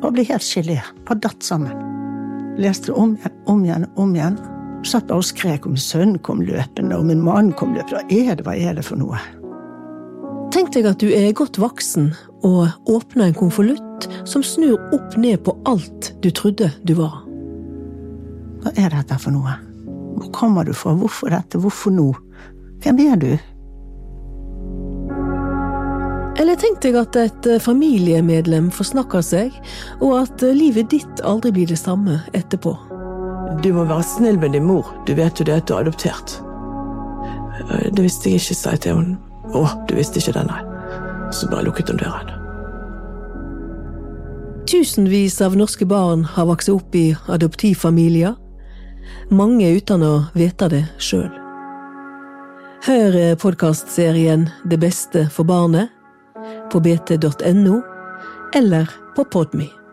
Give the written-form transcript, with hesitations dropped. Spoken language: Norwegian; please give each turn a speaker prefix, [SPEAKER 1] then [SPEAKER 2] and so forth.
[SPEAKER 1] bare ble helt gelé, bare datt sammen. Leste det om igjen. Satt bare og skrek om min sønn kom løpende, og min mann kom løpende. Hva er det for noe?
[SPEAKER 2] Tenk deg at du godt voksen og åpner en konvolutt som snur opp ned på alt du trodde du var.
[SPEAKER 1] Hva er dette for noe? Hvor kommer du fra? Hvorfor dette? Hvorfor nå? Hvem er du?
[SPEAKER 2] Eller tenk deg at et familiemedlem forsnakker seg, og at livet ditt aldri blir det samme etterpå.
[SPEAKER 3] Du må være snill med din mor. Du vet jo det at du er adoptert. Det visste jeg ikke, sa jeg til henne. Du visste ikke det, nei. Så bare lukket hun døren.
[SPEAKER 2] Tusenvis av norske barn har vokst opp i adoptivfamilier. Mange uten å vite det selv. Hør podcastserien Det beste for barnet på bt.no eller på Podme.